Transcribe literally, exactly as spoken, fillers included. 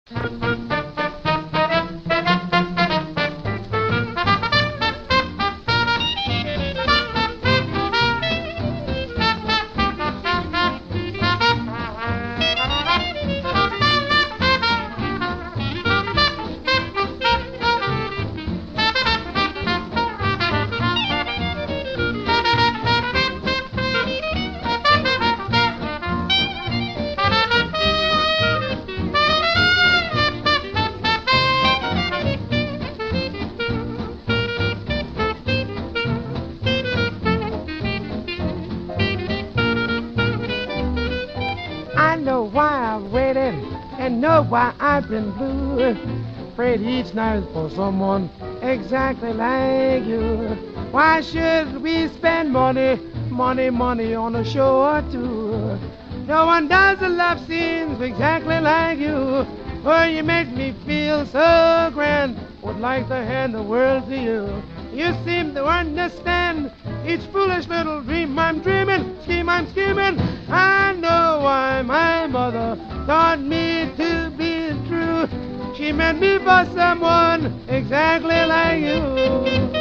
I know why I've waited and know why I've been blue. Prayed each night for someone exactly like you. Why should we spend money, money, money on a show or two? No one does the love scenes exactly like you. Oh, you make me feel so grand. Would like to hand the world to you. You seem to understand each foolish little dream I'm dreaming, scheme I'm scheming. I know why my mother taught me to be true. She meant me for someone exactly like you.